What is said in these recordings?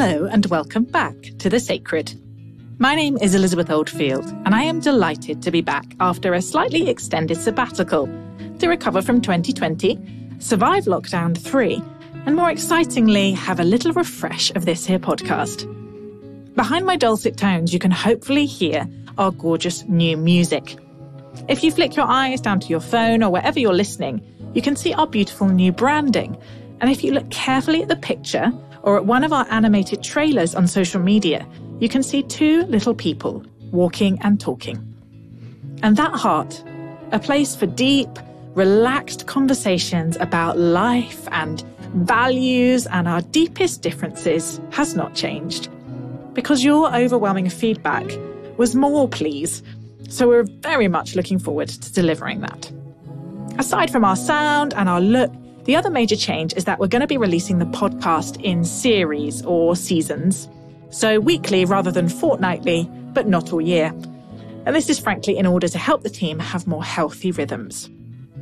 Hello and welcome back to The Sacred. My name is Elizabeth Oldfield and I am delighted to be back after a slightly extended sabbatical to recover from 2020, survive lockdown 3, and more excitingly, have a little refresh of this here podcast. Behind my dulcet tones, you can hopefully hear our gorgeous new music. If you flick your eyes down to your phone or wherever you're listening, you can see our beautiful new branding. And if you look carefully at the picture or at one of our animated trailers on social media, you can see two little people walking and talking. And that heart, a place for deep, relaxed conversations about life and values and our deepest differences, has not changed. Because your overwhelming feedback was more, please. So we're very much looking forward to delivering that. Aside from our sound and our look, the other major change is that we're going to be releasing the podcast in series or seasons. So weekly rather than fortnightly, but not all year. And this is frankly in order to help the team have more healthy rhythms.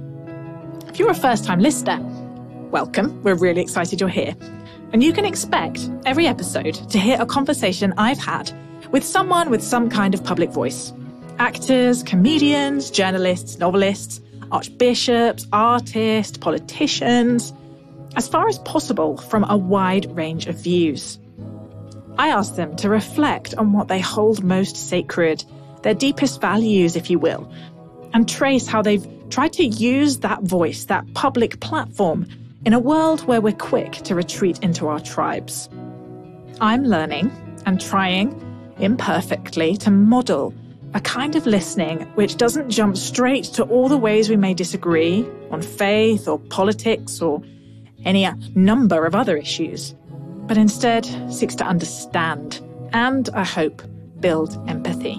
If you're a first-time listener, welcome. We're really excited you're here. And you can expect every episode to hear a conversation I've had with someone with some kind of public voice. Actors, comedians, journalists, novelists, archbishops, artists, politicians, as far as possible from a wide range of views. I ask them to reflect on what they hold most sacred, their deepest values, if you will, and trace how they've tried to use that voice, that public platform, in a world where we're quick to retreat into our tribes. I'm learning and trying, imperfectly, to model a kind of listening which doesn't jump straight to all the ways we may disagree on faith or politics or any number of other issues, but instead seeks to understand and, I hope, build empathy.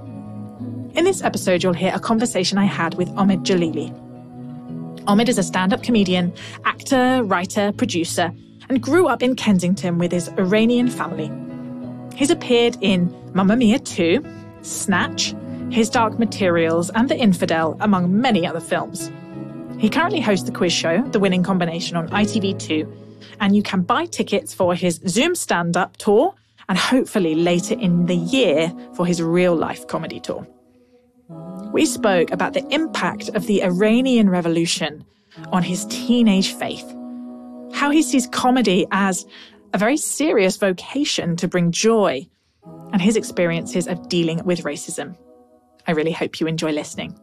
In this episode, you'll hear a conversation I had with Omid Djalili. Omid is a stand-up comedian, actor, writer, producer, and grew up in Kensington with his Iranian family. He's appeared in Mamma Mia 2, Snatch, His Dark Materials, and The Infidel, among many other films. He currently hosts the quiz show, The Winning Combination, on ITV2, and you can buy tickets for his Zoom stand-up tour and hopefully later in the year for his real-life comedy tour. We spoke about the impact of the Iranian Revolution on his teenage faith, how he sees comedy as a very serious vocation to bring joy, and his experiences of dealing with racism. I really hope you enjoy listening.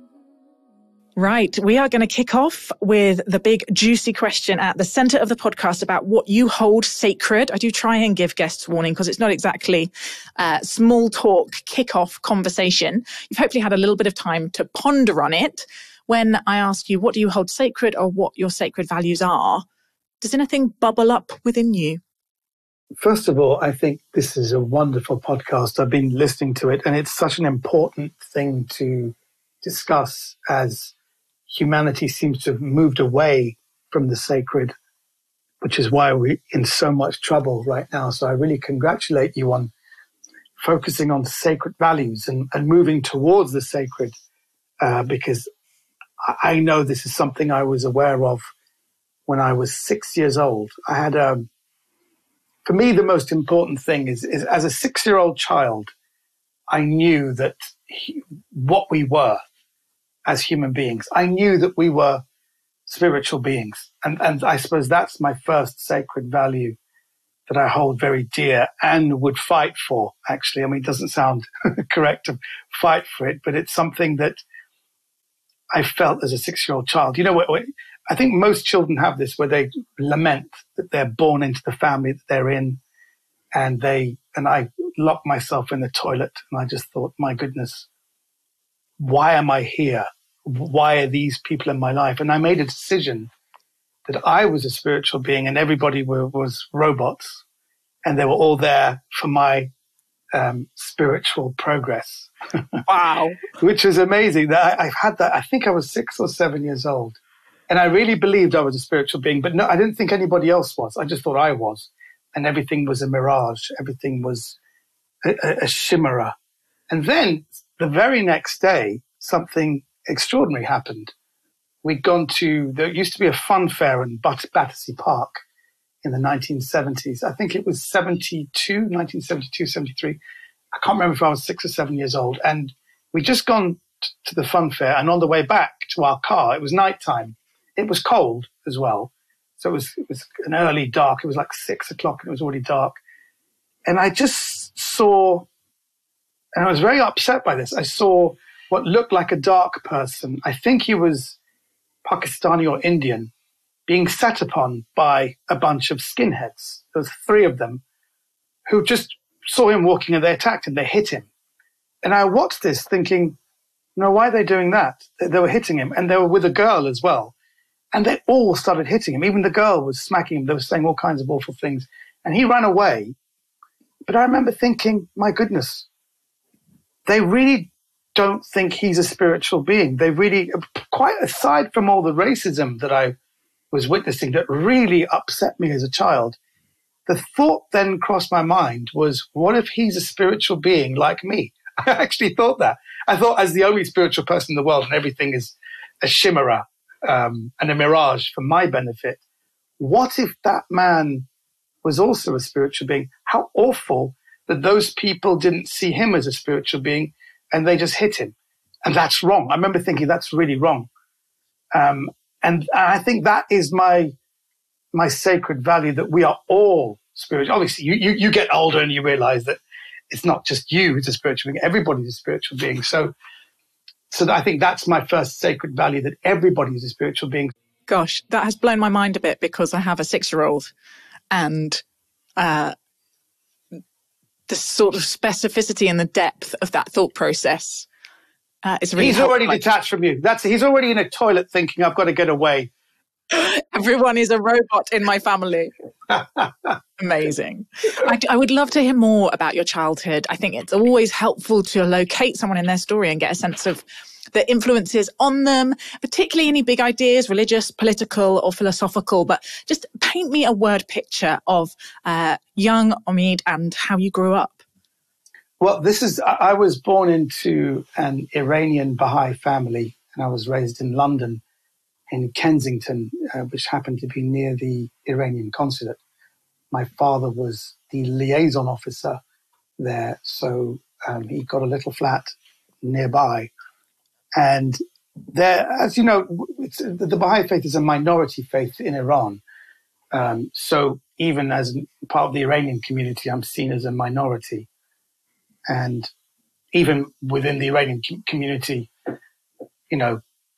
Right, we are going to kick off with the big juicy question at the center of the podcast about what you hold sacred. I do try and give guests warning because it's not exactly small talk, kick-off conversation. You've hopefully had a little bit of time to ponder on it. When I ask you, what do you hold sacred or what your sacred values are, does anything bubble up within you? First of all, I think this is a wonderful podcast. I've been listening to it, and it's such an important thing to discuss as humanity seems to have moved away from the sacred, which is why we're in so much trouble right now. So I really congratulate you on focusing on sacred values and moving towards the sacred, because I know this is something I was aware of when I was 6 years old. I had for me, the most important thing is as a 6-year-old child, I knew that what we were as human beings. I knew that we were spiritual beings. And I suppose that's my first sacred value that I hold very dear and would fight for, actually. I mean, it doesn't sound correct to fight for it, but it's something that I felt as a 6-year-old child. You know, I think most children have this where they lament that they're born into the family that they're in, and I locked myself in the toilet and I just thought, my goodness, why am I here? Why are these people in my life? And I made a decision that I was a spiritual being and everybody was robots, and they were all there for my spiritual progress. Wow. Which is amazing. That I've had that. I think I was 6 or 7 years old. And I really believed I was a spiritual being, but no, I didn't think anybody else was. I just thought I was. And everything was a mirage. Everything was a chimera. And then the very next day, something extraordinary happened. We'd gone there used to be a fun fair in Battersea Park in the 1970s. I think it was 1972, 73. I can't remember if I was 6 or 7 years old. And we'd just gone to the fun fair, and on the way back to our car, it was nighttime. It was cold as well. So it was an early dark. It was like 6 o'clock and it was already dark. And I just saw, and I was very upset by this. I saw what looked like a dark person. I think he was Pakistani or Indian, being set upon by a bunch of skinheads. There was 3 of them who just saw him walking and they attacked him. They hit him. And I watched this thinking, no, why are they doing that? They were hitting him, and they were with a girl as well. And they all started hitting him. Even the girl was smacking him. They were saying all kinds of awful things. And he ran away. But I remember thinking, my goodness, they really don't think he's a spiritual being. They really, quite aside from all the racism that I was witnessing that really upset me as a child, the thought then crossed my mind was, what if he's a spiritual being like me? I actually thought that. I thought, as the only spiritual person in the world and everything is a chimera and a mirage for my benefit, what if that man was also a spiritual being? How awful that those people didn't see him as a spiritual being and they just hit him. And that's wrong. I remember thinking that's really wrong. And I think that is my sacred value, that we are all spiritual. Obviously, you get older and you realize that it's not just you who's a spiritual being. Everybody's a spiritual being. So I think that's my first sacred value, that everybody is a spiritual being. Gosh, that has blown my mind a bit, because I have a 6-year-old, and the sort of specificity and the depth of that thought process is really He's already detached from you. He's already in a toilet thinking, I've got to get away. Everyone is a robot in my family. Amazing. I would love to hear more about your childhood. I think it's always helpful to locate someone in their story and get a sense of the influences on them, particularly any big ideas, religious, political or philosophical. But just paint me a word picture of young Omid and how you grew up. Well, I was born into an Iranian Baha'i family, and I was raised in London, in Kensington, which happened to be near the Iranian consulate. My father was the liaison officer there, so he got a little flat nearby. And there, as you know, the Baha'i faith is a minority faith in Iran. So even as part of the Iranian community, I'm seen as a minority. And even within the Iranian community, you know,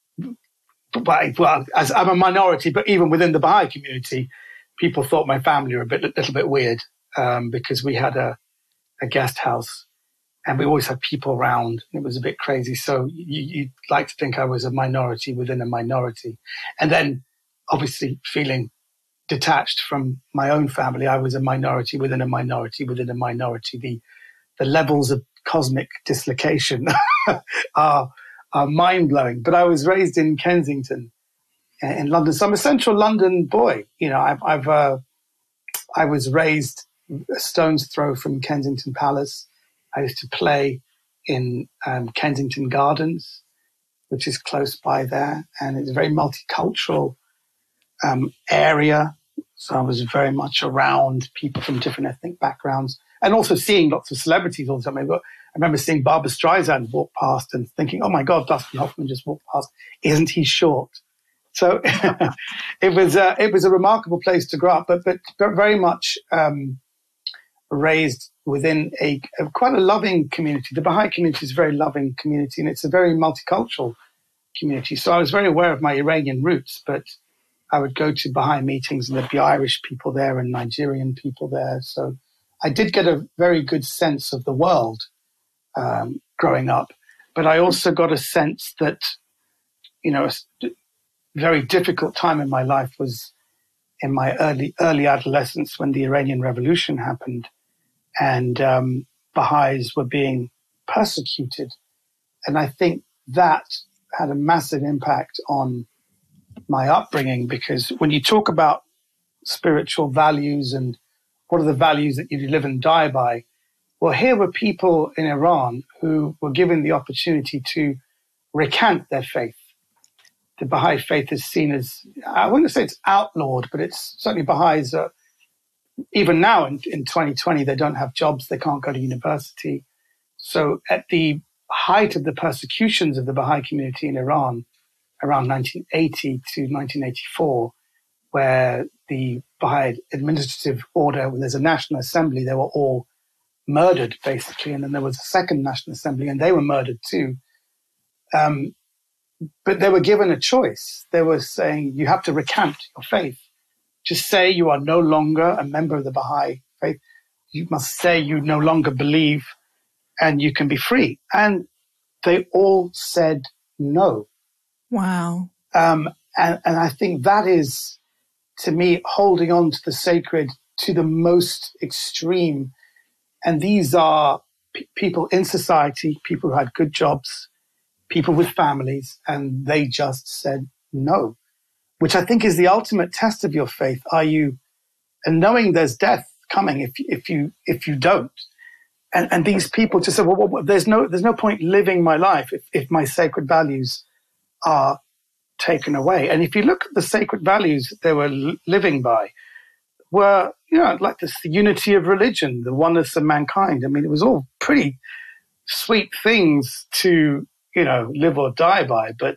well, as I'm a minority, but even within the Baha'i community, people thought my family were a little bit weird, because we had a guest house and we always had people around. It was a bit crazy. So you'd like to think I was a minority within a minority. And then obviously feeling detached from my own family, I was a minority within a minority within a minority. The levels of cosmic dislocation are mind-blowing. But I was raised in Kensington in London. So I'm a central London boy. You know, I was raised a stone's throw from Kensington Palace. I used to play in Kensington Gardens, which is close by there. And it's a very multicultural area. So I was very much around people from different ethnic backgrounds, and also seeing lots of celebrities all the time. I remember seeing Barbra Streisand walk past and thinking, oh my God, Dustin Hoffman just walked past. Isn't he short? So it was a remarkable place to grow up, but very much raised within quite a loving community. The Baha'i community is a very loving community, and it's a very multicultural community. So I was very aware of my Iranian roots, but I would go to Baha'i meetings and there'd be Irish people there and Nigerian people there. So I did get a very good sense of the world growing up, but I also got a sense that, you know, a very difficult time in my life was in my early adolescence, when the Iranian Revolution happened and Baha'is were being persecuted. And I think that had a massive impact on my upbringing, because when you talk about spiritual values and what are the values that you live and die by, well, here were people in Iran who were given the opportunity to recant their faith. The Baha'i faith is seen as, I wouldn't say it's outlawed, but it's certainly Baha'is are even now in 2020, they don't have jobs, they can't go to university. So at the height of the persecutions of the Baha'i community in Iran, around 1980 to 1984, where the Baha'i administrative order, when there's a national assembly, they were all murdered, basically. And then there was a second national assembly, and they were murdered too. But they were given a choice. They were saying, you have to recant your faith. Just say you are no longer a member of the Baha'i faith. You must say you no longer believe, and you can be free. And they all said no. Wow. And I think that is, to me, holding on to the sacred to the most extreme. And these are people in society, people who had good jobs, people with families, and they just said no, which I think is the ultimate test of your faith. Are you, and knowing there's death coming if you don't. And these people just said, well, there's no point living my life if my sacred values are taken away. And if you look at the sacred values they were living by, were, like this, the unity of religion, the oneness of mankind. I mean, it was all pretty sweet things to, live or die by. But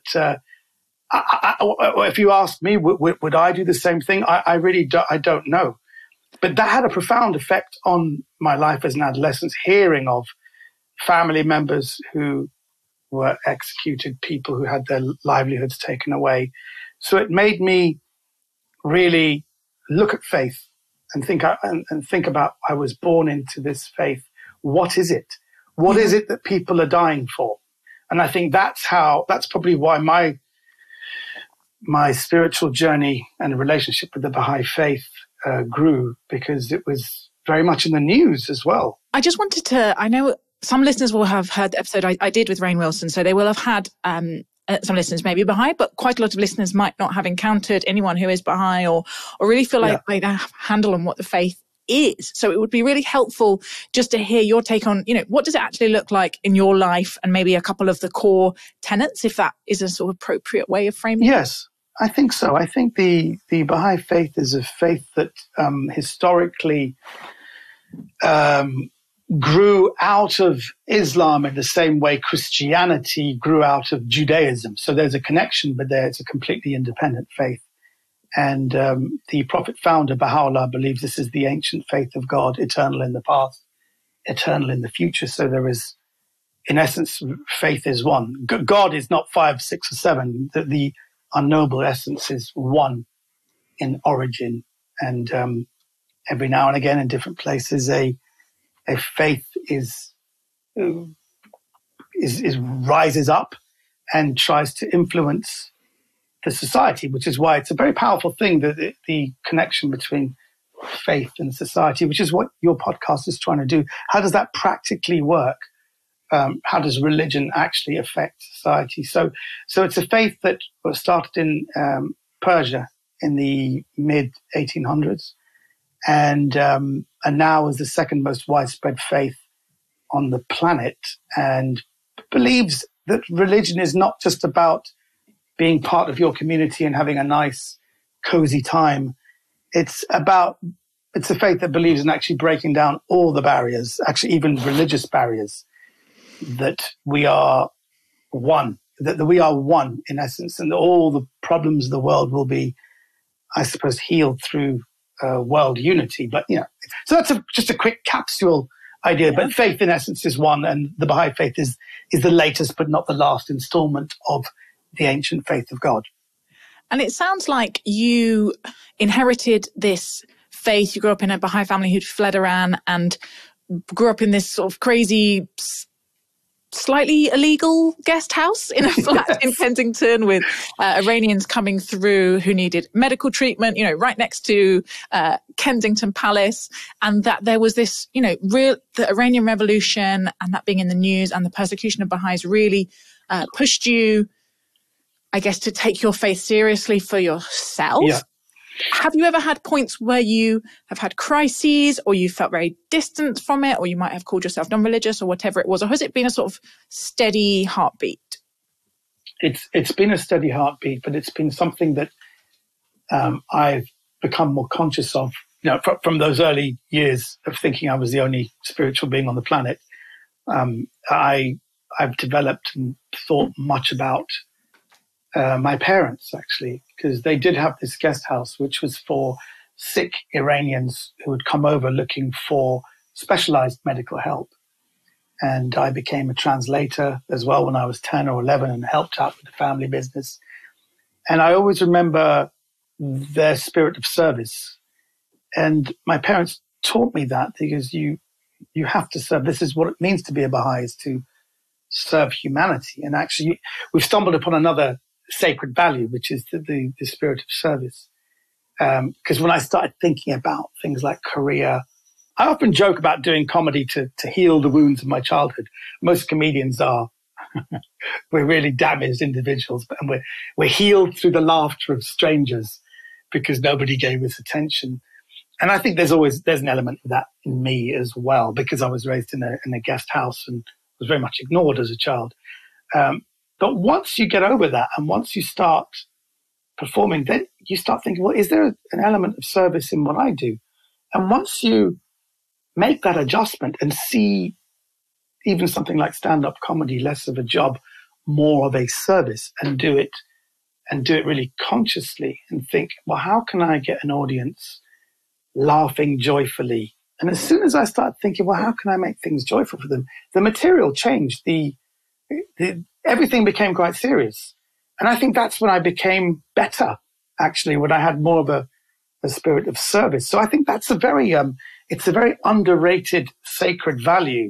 if you ask me, would I do the same thing? I really don't know. But that had a profound effect on my life as an adolescent, hearing of family members who were executed, people who had their livelihoods taken away. So it made me really look at faith and think about, I was born into this faith. What is it? What is it that people are dying for? And I think that's probably why my spiritual journey and relationship with the Baha'i faith grew, because it was very much in the news as well. I just wanted to, I know some listeners will have heard the episode I did with Rainn Wilson, so they will have had some listeners maybe Baha'i, but quite a lot of listeners might not have encountered anyone who is Baha'i or really feel like they don't have a handle on what the faith is. So it would be really helpful just to hear your take on, what does it actually look like in your life, and maybe a couple of the core tenets, if that is a sort of appropriate way of framing it. Yes, I think so. I think the Baha'i faith is a faith that historically grew out of Islam in the same way Christianity grew out of Judaism. So there's a connection, but it's a completely independent faith. And the prophet founder, Baha'u'llah, believes this is the ancient faith of God, eternal in the past, eternal in the future. So there is, in essence, faith is one. God is not 5, 6, or 7. The unknowable essence is one in origin. And every now and again in different places, a faith is rises up and tries to influence the society, which is why it's a very powerful thing, that the connection between faith and society, which is what your podcast is trying to do. How does that practically work? How does religion actually affect society? So it's a faith that was started in Persia in the mid 1800s, and now is the second most widespread faith on the planet, and believes that religion is not just about being part of your community and having a nice, cozy time. It's a faith that believes in actually breaking down all the barriers, actually even religious barriers, that we are one, that we are one in essence, and all the problems of the world will be, I suppose, healed through world unity. But, so that's just a quick capsule idea. Yeah. But faith in essence is one, and the Baha'i faith is the latest but not the last installment of the ancient faith of God. And it sounds like you inherited this faith. You grew up in a Baha'i family who'd fled Iran and grew up in this sort of crazy, slightly illegal guest house in a flat in Kensington with Iranians coming through who needed medical treatment, right next to Kensington Palace. And that there was this, the Iranian Revolution, and that being in the news, and the persecution of Baha'is really pushed you, I guess, to take your faith seriously for yourself. Yeah. Have you ever had points where you have had crises, or you felt very distant from it, or you might have called yourself non-religious, or whatever it was? Or has it been a sort of steady heartbeat? It's been a steady heartbeat, but it's been something that I've become more conscious of from those early years of thinking I was the only spiritual being on the planet, I've developed and thought much about my parents, actually, because they did have this guest house, which was for sick Iranians who would come over looking for specialized medical help. And I became a translator as well when I was 10 or 11 and helped out with the family business. And I always remember their spirit of service. And my parents taught me that, because you have to serve. This is what it means to be a Baha'i, is to serve humanity. And actually, we've stumbled upon another sacred value, which is the spirit of service. Because when I started thinking about things like Korea, I often joke about doing comedy to heal the wounds of my childhood. Most comedians are, we're really damaged individuals, and we're healed through the laughter of strangers because nobody gave us attention. And I think there's an element of that in me as well, because I was raised in a guest house and was very much ignored as a child. But once you get over that, and once you start performing, then you start thinking, well, is there an element of service in what I do? And once you make that adjustment and see even something like stand-up comedy less of a job, more of a service, and do it really consciously, and think, well, how can I get an audience laughing joyfully? And as soon as I start thinking, well, how can I make things joyful for them? The material changed. Everything became quite serious. And I think that's when I became better, actually, when I had more of a spirit of service. So I think that's it's a very underrated sacred value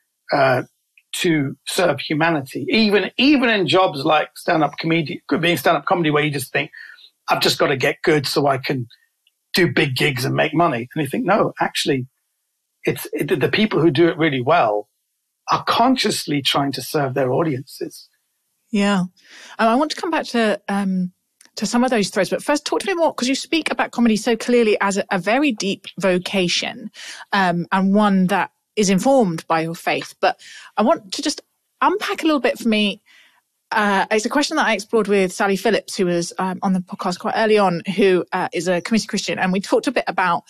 to serve humanity. Even in jobs like stand-up comedy, where you just think, I've just got to get good so I can do big gigs and make money. And you think, no, actually, the people who do it really well are consciously trying to serve their audiences. Yeah. I want to come back to some of those threads, but first talk to me more, because you speak about comedy so clearly as a very deep vocation, and one that is informed by your faith. But I want to just unpack a little bit for me. It's a question that I explored with Sally Phillips, who was on the podcast quite early on, who is a committed Christian. And we talked a bit about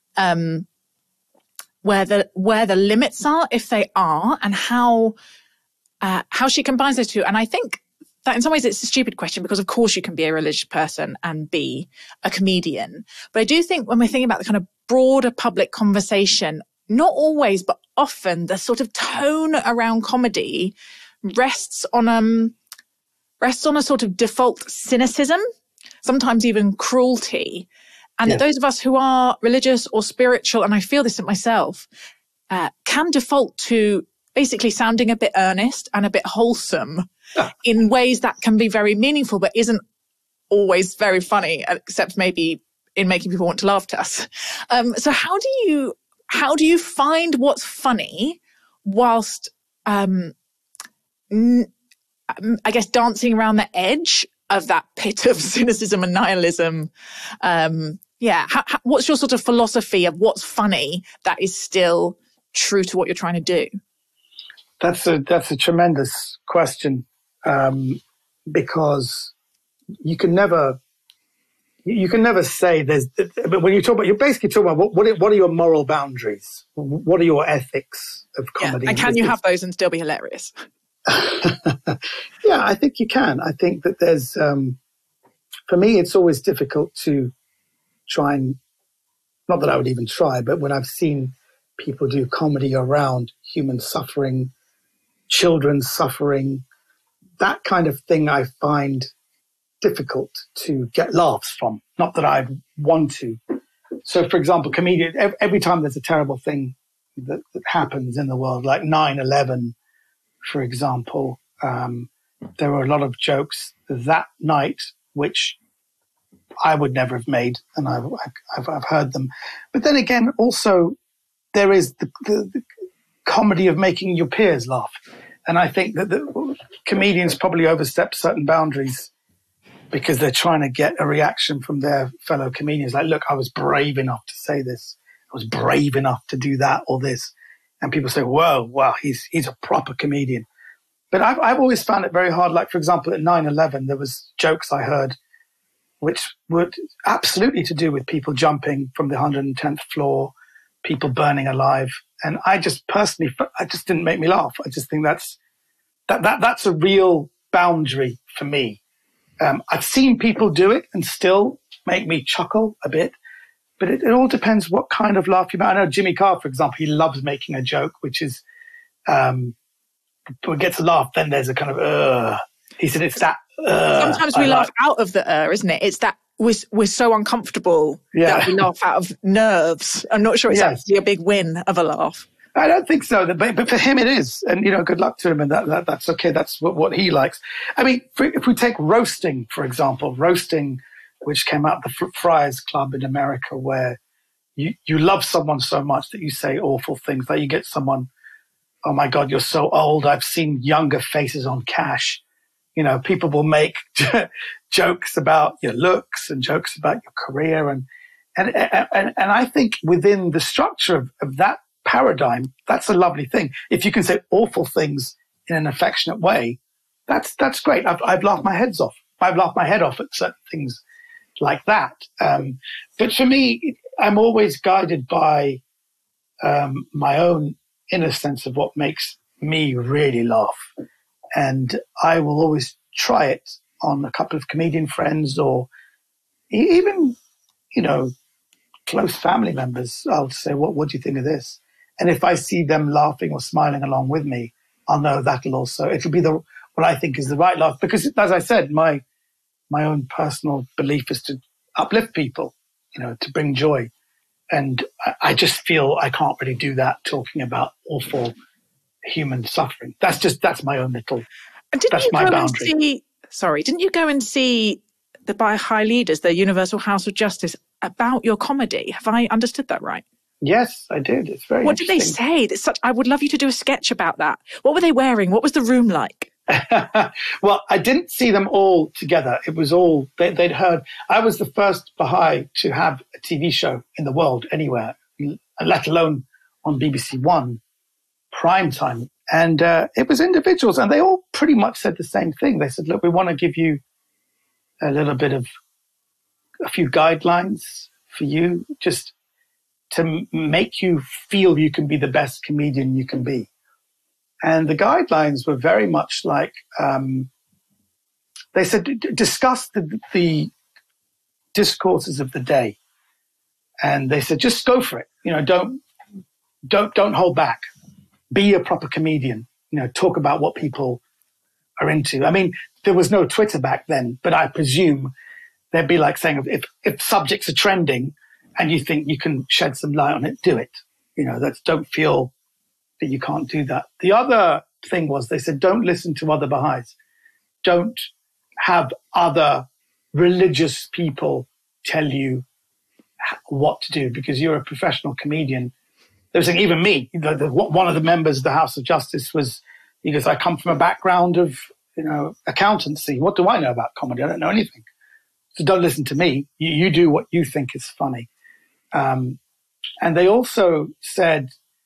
where the limits are, if they are, and how she combines those two. And I think that in some ways it's a stupid question, because of course you can be a religious person and be a comedian. But I do think when we're thinking about the kind of broader public conversation, not always, but often, the sort of tone around comedy rests on a sort of default cynicism, sometimes even cruelty. And that those of us who are religious or spiritual, and I feel this in myself, can default to basically sounding a bit earnest and a bit wholesome in ways that can be very meaningful, but isn't always very funny, except maybe in making people want to laugh at us. So how do you find what's funny whilst, I guess, dancing around the edge of that pit of cynicism and nihilism? What's your sort of philosophy of what's funny that is still true to what you're trying to do? That's a tremendous question, because you can never say there's. But when you're basically talking about what are your moral boundaries? What are your ethics of comedy? And can you have those and still be hilarious? Yeah, I think you can. I think that there's. For me, it's always difficult to try and, not that I would even try, but when I've seen people do comedy around human suffering, children suffering, that kind of thing I find difficult to get laughs from. Not that I want to. So, for example, comedian, every time there's a terrible thing that happens in the world, like 9/11, for example, there were a lot of jokes that night which I would never have made, and I've heard them. But then again, also, there is the comedy of making your peers laugh. And I think that the comedians probably overstep certain boundaries because they're trying to get a reaction from their fellow comedians. Like, look, I was brave enough to say this. I was brave enough to do that or this. And people say, whoa, wow, he's a proper comedian. But I've always found it very hard. Like, for example, at 9/11, there was jokes I heard which would absolutely to do with people jumping from the 110th floor, people burning alive. And I just personally, I just didn't make me laugh. I just think that's a real boundary for me. I've seen people do it and still make me chuckle a bit, but it all depends what kind of laugh you make. I know Jimmy Carr, for example, he loves making a joke, which is, when it gets a laugh, then there's a kind of, he said it's that, sometimes we laugh out of the isn't it? It's that we're so uncomfortable that we laugh out of nerves. I'm not sure it's actually a big win of a laugh. I don't think so, but for him it is. And, good luck to him. And that's okay. That's what he likes. I mean, if we take roasting, for example, which came out of the Friars Club in America, where you love someone so much that you say awful things. Like you get someone, oh my God, you're so old. I've seen younger faces on cash. People will make jokes about your looks and jokes about your career. And I think within the structure of that paradigm, that's a lovely thing. If you can say awful things in an affectionate way, that's great. I've laughed my head off. I've laughed my head off at certain things like that. But for me, I'm always guided by my own inner sense of what makes me really laugh. And I will always try it on a couple of comedian friends or even, close family members. I'll say, what do you think of this? And if I see them laughing or smiling along with me, I'll know it'll be what I think is the right laugh. Because as I said, my own personal belief is to uplift people, to bring joy. And I just feel I can't really do that talking about awful human suffering. That's my own little, that's my boundary. Didn't you go and see the Baha'i Leaders, the Universal House of Justice, about your comedy? Have I understood that right? Yes, I did. It's very What did they say? I would love you to do a sketch about that. What were they wearing? What was the room like? Well, I didn't see them all together. It was all, they'd heard. I was the first Baha'i to have a TV show in the world anywhere, let alone on BBC One prime time. And it was individuals, and they all pretty much said the same thing. They said, look, we want to give you a few guidelines for you, just to make you feel you can be the best comedian you can be. And the guidelines were very much like, they said, discuss the discourses of the day. And they said, just go for it. Don't hold back. Be a proper comedian. Talk about what people are into. I mean, there was no Twitter back then, but I presume they'd be like saying, if subjects are trending and you think you can shed some light on it, do it. Don't feel that you can't do that. The other thing was, they said, don't listen to other Baha'is. Don't have other religious people tell you what to do, because you're a professional comedian. They were saying, even me, one of the members of the House of Justice he goes, I come from a background of, accountancy. What do I know about comedy? I don't know anything. So don't listen to me. You do what you think is funny. And they also said,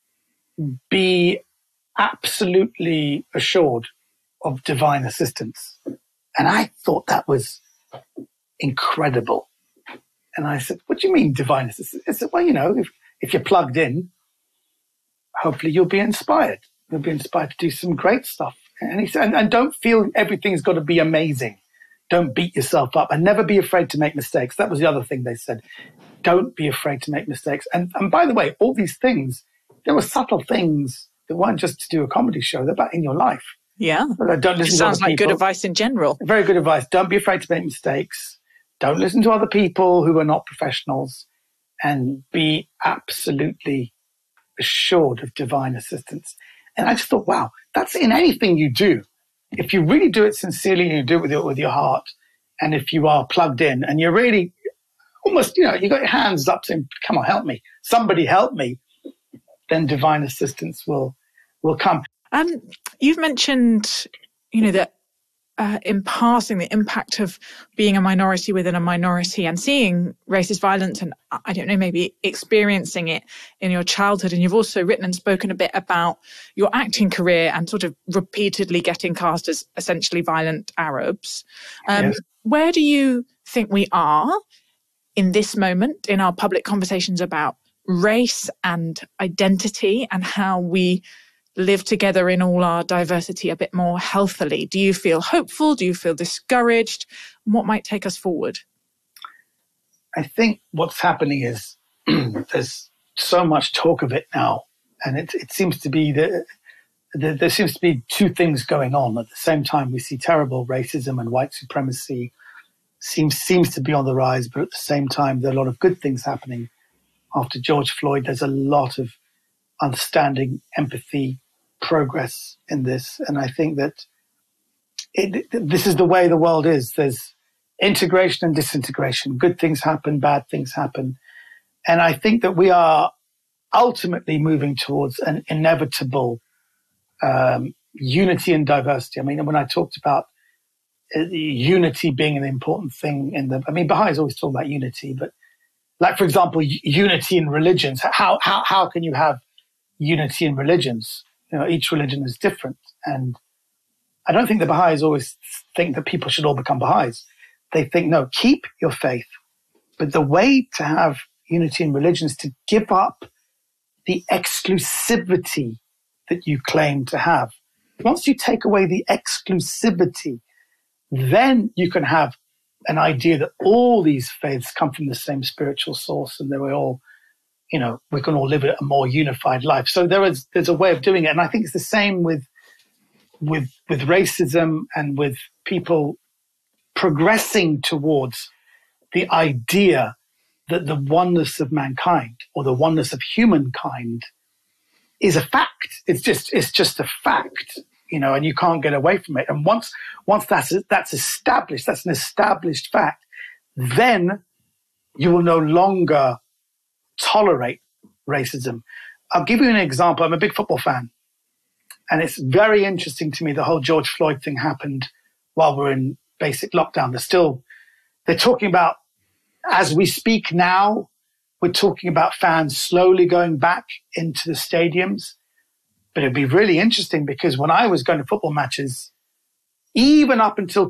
be absolutely assured of divine assistance. And I thought that was incredible. And I said, what do you mean divine assistance? I said, well, if you're plugged in, hopefully you'll be inspired. You'll be inspired to do some great stuff. And he said, and don't feel everything's got to be amazing. Don't beat yourself up, and never be afraid to make mistakes. That was the other thing they said. Don't be afraid to make mistakes. And by the way, all these things, there were subtle things that weren't just to do a comedy show. They're about in your life. Yeah. Don't listen Sounds like good advice in general. Very good advice. Don't be afraid to make mistakes. Don't listen to other people who are not professionals, and be absolutely assured of divine assistance. And I just thought, wow, that's in anything you do. If you really do it sincerely and you do it with your heart, and if you are plugged in and you're really almost, you got your hands up saying, come on, help me. Somebody help me. Then divine assistance will come. You've mentioned, that in passing, the impact of being a minority within a minority and seeing racist violence and, I don't know, maybe experiencing it in your childhood. And you've also written and spoken a bit about your acting career and sort of repeatedly getting cast as essentially violent Arabs. Yes. Where do you think we are in this moment in our public conversations about race and identity and how we live together in all our diversity a bit more healthily? Do you feel hopeful? Do you feel discouraged? What might take us forward? I think what's happening is there's so much talk of it now, and it seems to be that there seems to be two things going on. At the same time, we see terrible racism and white supremacy seems to be on the rise, but at the same time, there are a lot of good things happening. After George Floyd, there's a lot of understanding, empathy, progress in this. And I think that this is the way the world is. There's integration and disintegration. Good things happen, bad things happen. And I think that we are ultimately moving towards an inevitable unity and diversity. I mean, when I talked about unity being an important thing Baha'is always talk about unity, but like, for example, unity in religions. How can you have unity in religions? You know, each religion is different. And I don't think the Baha'is always think that people should all become Baha'is. They think, no, keep your faith. But the way to have unity in religion is to give up the exclusivity that you claim to have. Once you take away the exclusivity, then you can have an idea that all these faiths come from the same spiritual source and we all, we can all live a more unified life. So there's a way of doing it. And I think it's the same with racism and with people progressing towards the idea that the oneness of mankind or the oneness of humankind is a fact. It's just a fact, and you can't get away from it. And once that's established, that's an established fact, then you will no longer tolerate racism. I'll give you an example. I'm a big football fan, and it's very interesting to me. The whole George Floyd thing happened while we're in basic lockdown. They're talking about, as we speak now, we're talking about fans slowly going back into the stadiums. But it'd be really interesting because when I was going to football matches, even up until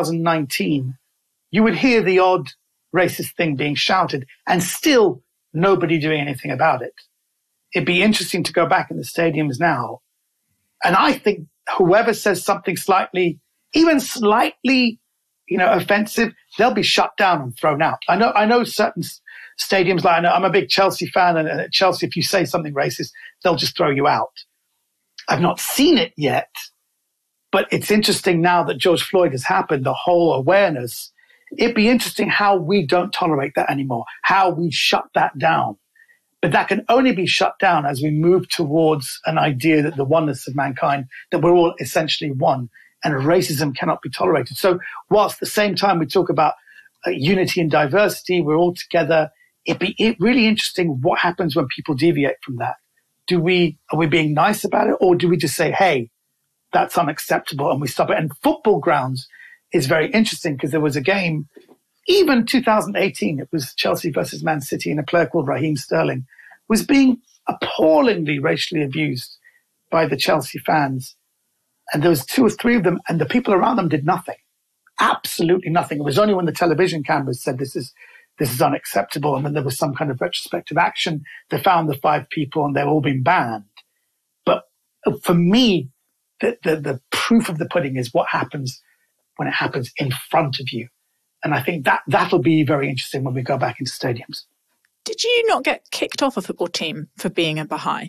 2019, you would hear the odd racist thing being shouted and still nobody doing anything about it. It'd be interesting to go back in the stadiums now. And I think whoever says something even slightly, offensive, they'll be shut down and thrown out. I know certain stadiums, I'm a big Chelsea fan, and at Chelsea, if you say something racist, they'll just throw you out. I've not seen it yet, but it's interesting now that George Floyd has happened, the whole awareness. It'd be interesting how we don't tolerate that anymore, how we shut that down. But that can only be shut down as we move towards an idea that the oneness of mankind, that we're all essentially one, and racism cannot be tolerated. So whilst at the same time we talk about unity and diversity, we're all together, it'd be really interesting what happens when people deviate from that. Are we being nice about it, or do we just say, hey, that's unacceptable, and we stop it? And football grounds is very interesting because there was a game, even 2018, it was Chelsea versus Man City, and a player called Raheem Sterling was being appallingly racially abused by the Chelsea fans. And there was 2 or 3 of them, and the people around them did nothing, absolutely nothing. It was only when the television cameras said this is unacceptable, and then there was some kind of retrospective action. They found the 5 people, and they've all been banned. But for me, the proof of the pudding is what happens when it happens in front of you. And I think that'll be very interesting when we go back into stadiums. Did you not get kicked off a football team for being a Baha'i?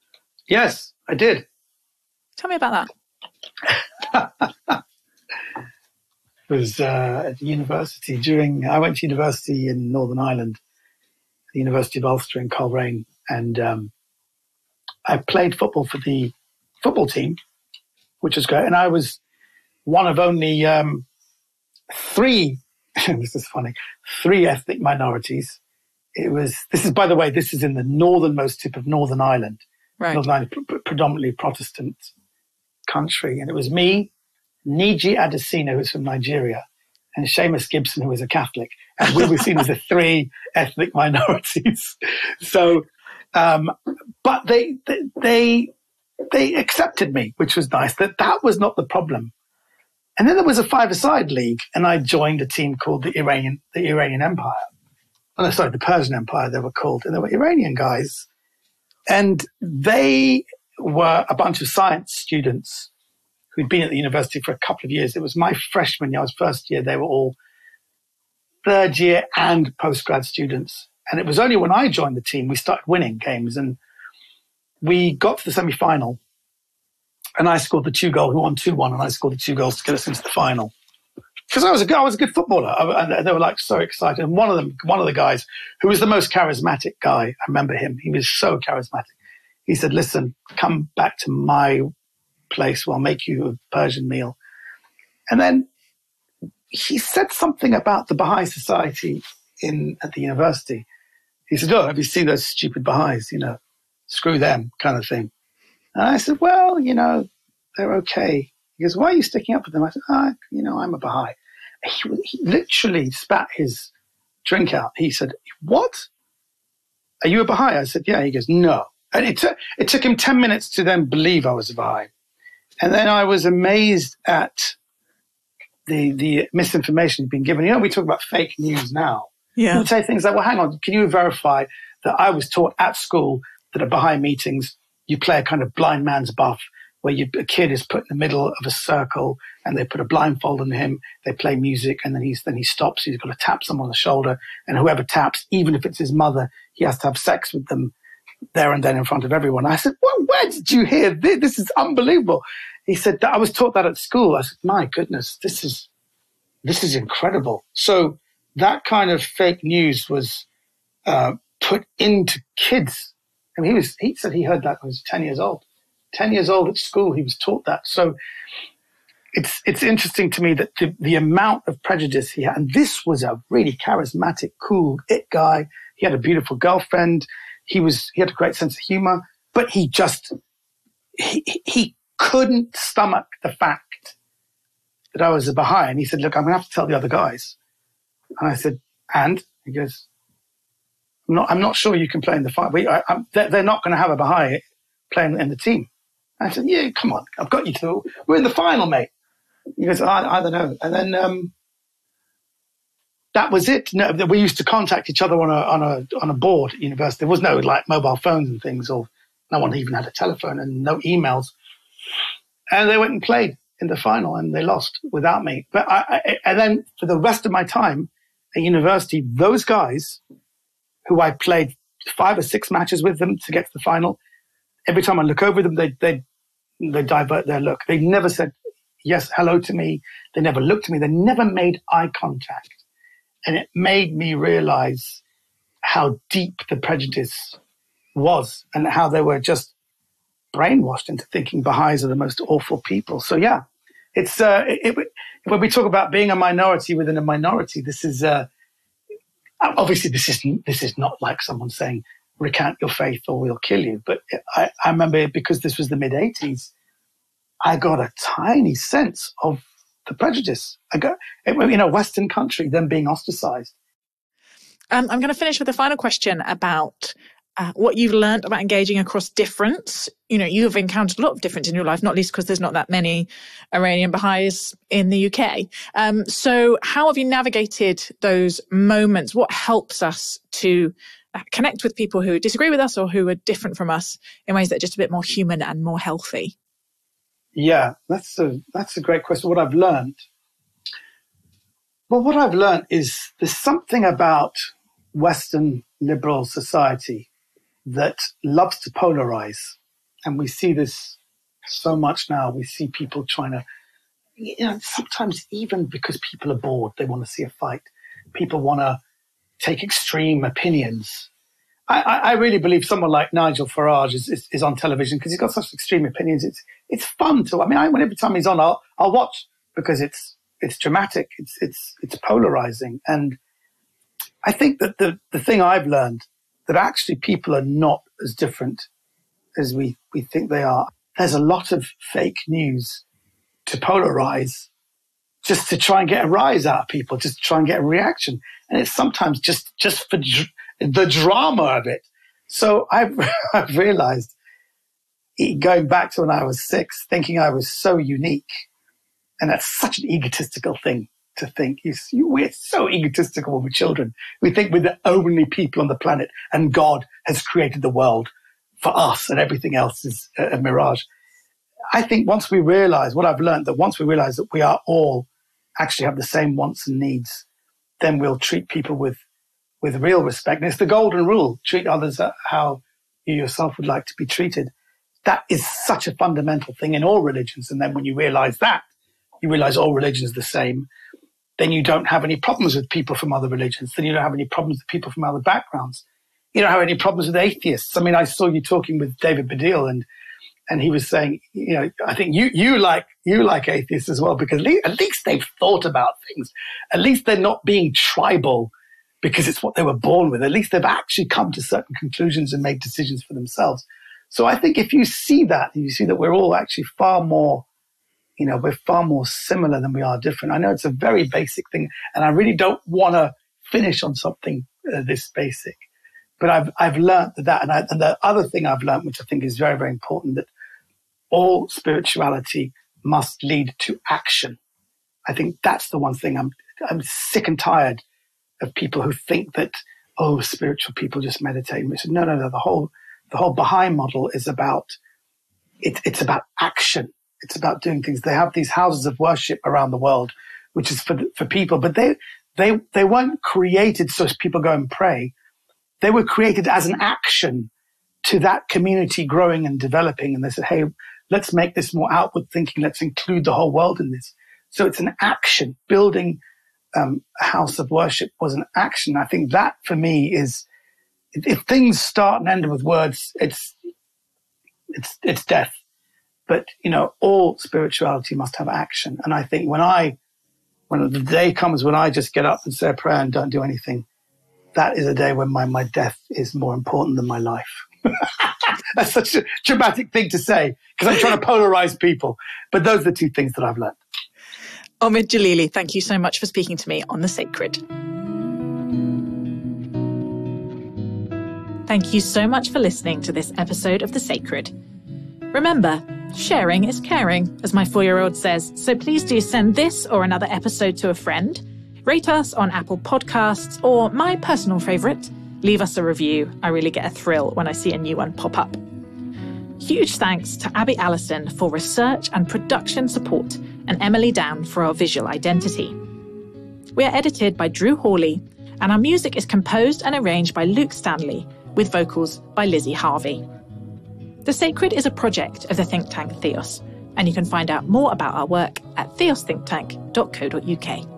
Yes, I did. Tell me about that. It was at university I went to university in Northern Ireland, the University of Ulster in Coleraine, and I played football for the football team, which was great. And I was one of only 3, this is funny, 3 ethnic minorities. This is in the northernmost tip of Northern Ireland. Right. Northern Ireland, predominantly Protestant country. And it was me, Niji Adesina, who's from Nigeria, and Seamus Gibson, who was a Catholic. And we were seen as the 3 ethnic minorities. So, but they accepted me, which was nice. That was not the problem. And then there was a five-a-side league, and I joined a team called the Iranian Empire. Oh, no, sorry, the Persian Empire they were called. And they were Iranian guys. And they were a bunch of science students who'd been at the university for a couple of years. It was my freshman year. I was first year. They were all third year and postgrad students. And it was only when I joined the team, we started winning games. And we got to the semi-final. And I scored the 2 goals. We won 2-1, and I scored the 2 goals to get us into the final. Because I was a good footballer. And they were like so excited. And one of the guys who was the most charismatic guy, I remember him. He was so charismatic. He said, "Listen, come back to my place. I'll make you a Persian meal." And then he said something about the Baha'i society at the university. He said, "Oh, have you seen those stupid Baha'is? Screw them," kind of thing. And I said, "Well, they're okay." He goes, "Why are you sticking up for them?" I said, "I'm a Baha'i." He literally spat his drink out. He said, "What? Are you a Baha'i?" I said, "Yeah." He goes, "No." And it took him 10 minutes to then believe I was a Baha'i. And then I was amazed at the misinformation he'd been given. We talk about fake news now. Yeah. He would say things like, "Well, hang on, can you verify that I was taught at school that at Baha'i meetings, you play a kind of blind man's buff, where a kid is put in the middle of a circle and they put a blindfold on him, they play music, and then he stops, he's got to tap someone on the shoulder, and whoever taps, even if it's his mother, he has to have sex with them there and then in front of everyone." I said, "Well, where did you hear this? This is unbelievable." He said, "I was taught that at school." I said, "My goodness, this is incredible." So that kind of fake news was put into kids. I mean, he said he heard that when he was 10 years old. 10 years old at school, he was taught that. So it's interesting to me that the amount of prejudice he had, and this was a really charismatic, cool, it guy. He had a beautiful girlfriend. He had a great sense of humor, but he couldn't stomach the fact that I was a Baha'i. And he said, "Look, I'm going to have to tell the other guys." And I said, "And?" He goes, I'm not sure you can play in the fight. They're not going to have a Baha'i playing in the team." I said, "Yeah, come on. I've got you to. We're in the final, mate." He goes, I don't know. And then that was it. No, we used to contact each other on a board at university. There was no like mobile phones and things, or no one even had a telephone and no emails. And they went and played in the final, and they lost without me. But and then for the rest of my time at university, those guys who I played 5 or 6 matches with them to get to the final, every time I look over them, they divert their look. They never said yes, hello to me. They never looked at me. They never made eye contact. And it made me realize how deep the prejudice was and how they were just brainwashed into thinking Baha'is are the most awful people. So yeah, it's when we talk about being a minority within a minority, this is obviously this is not like someone saying recant your faith or we'll kill you. But I remember, because this was the mid-'80s, I got a tiny sense of the prejudice. I got in a Western country, them being ostracized. I'm going to finish with a final question about what you've learned about engaging across difference. You've encountered a lot of difference in your life, not least because there's not that many Iranian Baha'is in the UK. So how have you navigated those moments? What helps us to connect with people who disagree with us or who are different from us in ways that are just a bit more human and more healthy? Yeah, that's a great question. What I've learned is there's something about Western liberal society that loves to polarize. And we see this so much now. We see people trying to, sometimes even because people are bored, they want to see a fight. People want to take extreme opinions. I really believe someone like Nigel Farage is on television because he's got such extreme opinions. It's fun to. Every time he's on, I'll watch because it's dramatic. It's polarizing, and I think that the thing I've learned that actually people are not as different as we think they are. There's a lot of fake news to polarize, just to try and get a rise out of people, just to try and get a reaction, and it's sometimes just for the drama of it. So I've realized, going back to when I was 6, thinking I was so unique, And that's such an egotistical thing to think. We're so egotistical when we're children. We think we're the only people on the planet and God has created the world for us and everything else is a mirage. I think once we realize, what I've learned, that once we realize that we are all actually have the same wants and needs, then we'll treat people with real respect. And it's the golden rule: treat others how you yourself would like to be treated. That is such a fundamental thing in all religions. And then when you realize that, you realize all religions are the same, then you don't have any problems with people from other religions. Then you don't have any problems with people from other backgrounds. You don't have any problems with atheists. I mean, I saw you talking with David Baddiel, and he was saying, I think you like atheists as well, because at least they've thought about things. At least they're not being tribal because it's what they were born with. At least they've actually come to certain conclusions and made decisions for themselves. So I think if you see that, you see that we're all actually far more, we're far more similar than we are different. I know it's a very basic thing, and I really don't want to finish on something this basic. But I've learned that, and the other thing I've learned, which I think is very, very important, that all spirituality must lead to action. I think that's the one thing I'm sick and tired of people who think that, spiritual people just meditate. And we said, no. The whole Baha'i model is about, it's about action. It's about doing things. They have these houses of worship around the world, which is for people, but they weren't created so people go and pray. They were created as an action to that community growing and developing. And they said, hey, let's make this more outward thinking. Let's include the whole world in this. So it's an action. Building a house of worship was an action. I think that for me is, if things start and end with words, it's death. But, all spirituality must have action. And I think when the day comes when I just get up and say a prayer and don't do anything, that is a day when my death is more important than my life. That's such a dramatic thing to say because I'm trying to polarize people. But those are the two things that I've learned. Omid Djalili, thank you so much for speaking to me on The Sacred. Thank you so much for listening to this episode of The Sacred. Remember, sharing is caring, as my 4-year-old says, so please do send this or another episode to a friend, rate us on Apple Podcasts, or my personal favourite, leave us a review. I really get a thrill when I see a new one pop up. Huge thanks to Abby Allison for research and production support, and Emily Down for our visual identity. We are edited by Drew Hawley, and our music is composed and arranged by Luke Stanley, with vocals by Lizzie Harvey. The Sacred is a project of the think tank Theos, and you can find out more about our work at theosthinktank.co.uk.